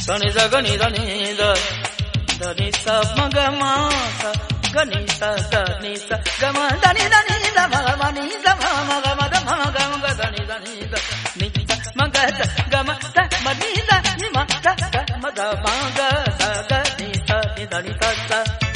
सनि द गनि द नि द नि स म ग म स गनि स द नि स ग म द नि द म ग म नि द म ग म द म ग म ग द नि द नि द म ग द ग म द म नि द नि म द ग म द म ग स ग नि स नि द नि स स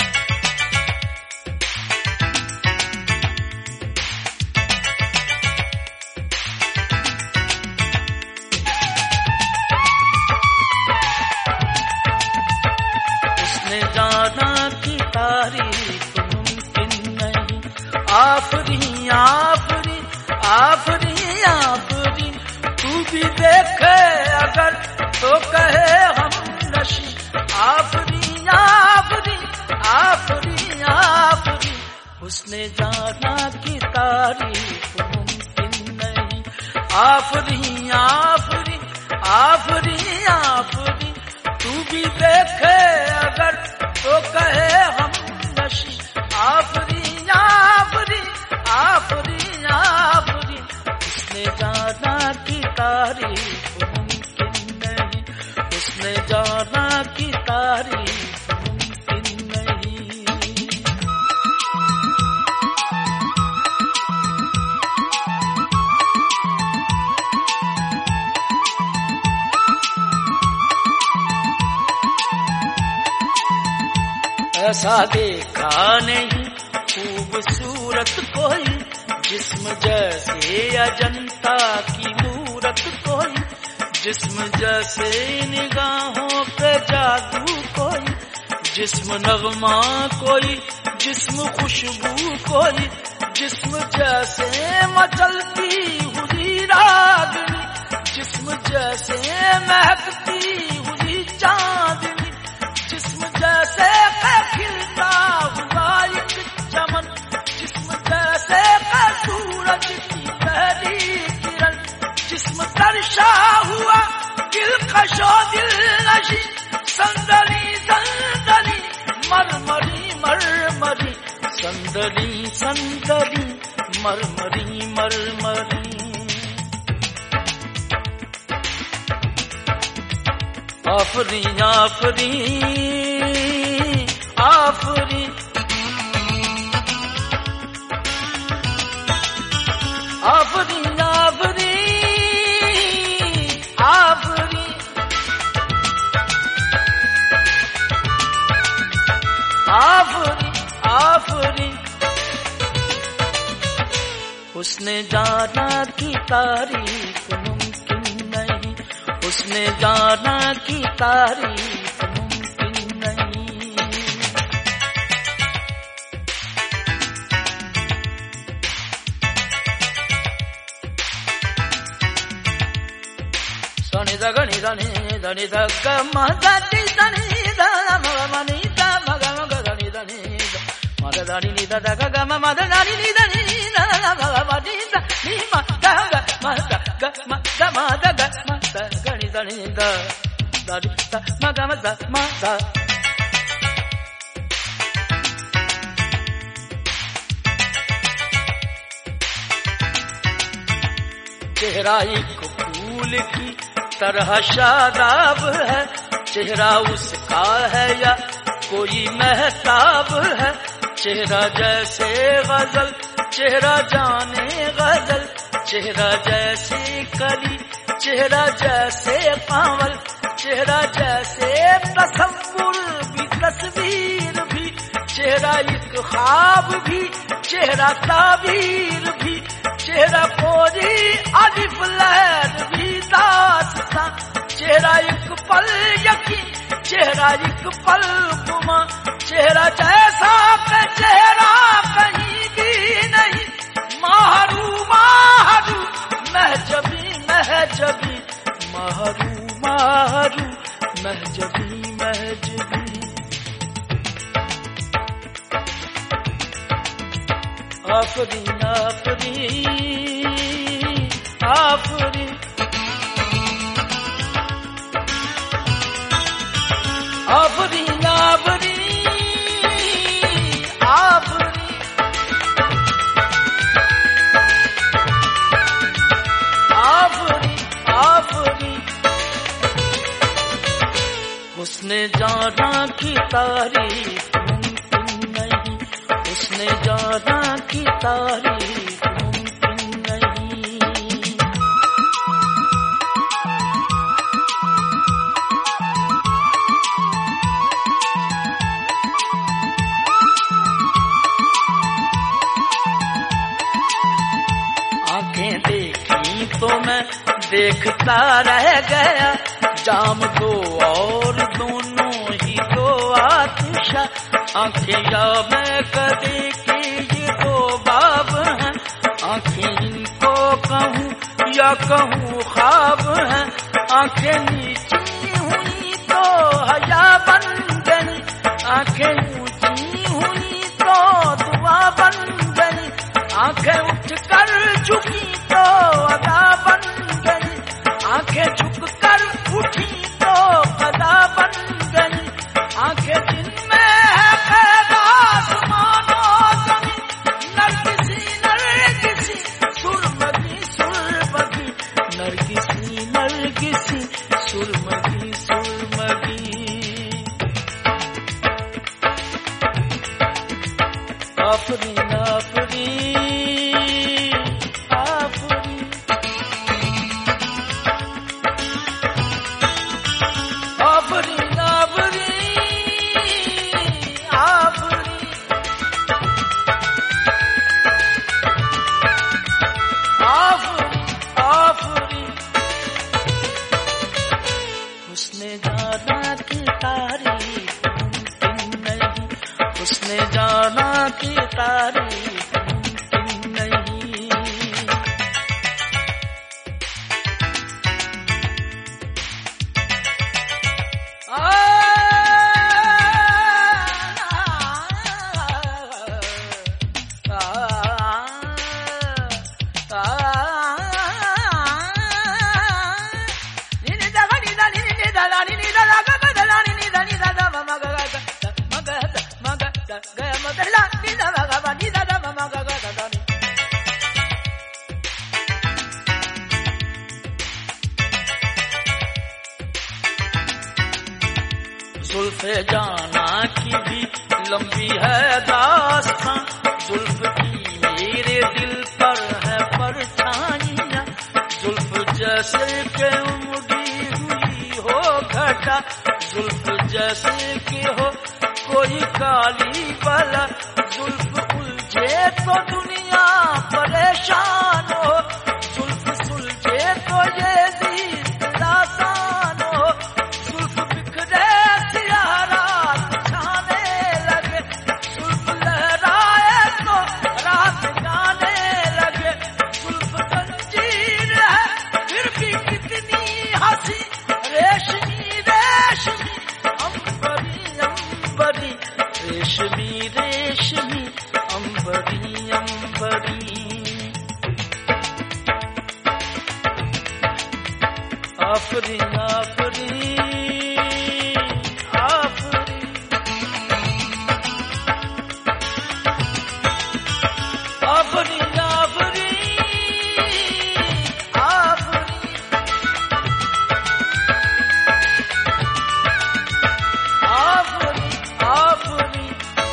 जाना की तारीफ मुमकिन नहीं आफरी आफरी आफरी आफरी तू भी देखे अगर तो कहे हम नशी आफरी आफरी आफरी आफरी उसने जाना की तारीफ मुमकिन नहीं आफरी आफरी आफरी आफरी तू भी देखे अगर तो कहे हम नशी आफरी आफरी आफरी आफरी उसने जाना की तारीफ मुमकिन नहीं उसने जाना की तारीफ मुमकिन नहीं ऐसा देखा नहीं खूबसूरत कोई जिस्म जैसे अजंता की मूरत कोई जिस्म जैसे निगाहों पे जादू कोई जिस्म नगमा कोई जिस्म खुशबू कोई जिस्म जैसे मचलती हुई रागनी जिस्म जैसे महकती हुई चांदनी जिस्म जैसे खिलता हुआ एक चमन जिस्म जैसे सूरज की पहली किरण जिस्म तरशा हुआ दिलकशो दिल नशी संदली संदली मरमरी मरमरी संदली संदली मरमरी मरमरी आफरी आफरी आफरी आफरी आफरी आफरी आफरी आफरी उसने जाना की तारीफ मुमकिन नहीं उसने जाना की तारीफ मुमकिन नहीं सनि द गनि द नि द नि द ग म द नि द नि द म म नि द म ग म ग द नि द नि द म द द नि द द ग ग म म द द नि द नि द म ग म नि द नि म ग ग म द ग म द म द ग म द ग नि द नि द द नि द म ग म द म द चेहरा एक फूल की तरह शादाब है चेहरा उसका है या कोई महताब है चेहरा जैसे गजल चेहरा जाने गजल चेहरा जैसे कली चेहरा जैसे पावल चेहरा जैसे तसव्वुर भी तस्वीर भी चेहरा एक ख्वाब भी चेहरा ताबीर भी चेहरा पूरी अलिफ लैल भी दास्तां चेहरा एक पल यकीन चेहरा एक पल गुमा चेहरा जैसा का चेहरा कहीं भी नहीं माहरू माहरू महजबी महजबी माहरू माहरू महजबी महजबी आफरी आफरी आफरी आफरी आफरी आफरी आफरी आफरी उसने जाना की तारीफ मुमकिन नहीं, उसने जाना की तारीफ मुमकिन नहीं। आंखें देखी तो मैं देखता रह गया, जाम दो और दोनों ही दो आतिशा। आंखें या मैं कदे की ये दो बाब हैं, आंखें इनको कहूँ या कहूँ ख्वाब हैं। आंखें नीची हुई तो हया बन गई, आंखें ऊंची हुई तो दुआ बन गई। आंखें उठकर झुकी तो अदा बन गई, आंखें झुककर उठी तो कदा बन गई। आंखें जिनमें है खैर आसमानो ज़मीं, नरगिसी नरगिसी सुरमगी सुरमगी, नरगिसी नरगिसी सुरमगी सुरमगी। आफरीन आफरीन उसने जाना की तारीफ मुमकिन नहीं, उसने जाना की तारीफ मुमकिन नहीं। जुल्फ़े जाना की भी लंबी है दास्तां, जुल्फ़ की मेरे दिल पर है परछाइयां। जुल्फ़ जैसे के उमड़ी हुई हो घटा, जुल्फ़ जैसे कि हो कोई काली बला। जुल्फ़ उलझे तो दुनिया परेशान हो, जुल्फ़ सुलझे तो ये दीद आसान हो। जुल्फ़ बिखरे सियाह रात छाने लगे, जुल्फ़ लहराए तो रात गाने लगे। जुल्फ़ जंजीर है फिर भी कितनी हंसी, रेशमी रेशमी अंबरी अंबरी, रेशमी रेशमी अंबरी अंबरी। आफरीन आफरीन आफरीन आफरीन आफरीन आफरीन आफरीन आफरीन।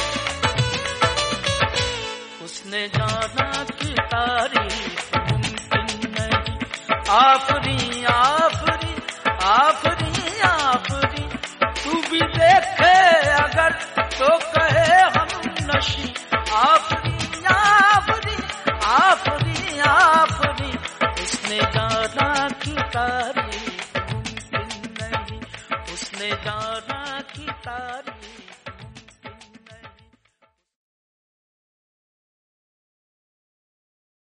उसने जाना की तारीफ मुमकिन नहीं, आफरीन आफरीन आफरीन आफरीन। तू भी देखे अगर तो कहे हम नशी, आफरीन आफरीन आफरीन आफरीन। उसने जाना की तारीफ मुमकिन नहीं, उसने जाना की तारीफ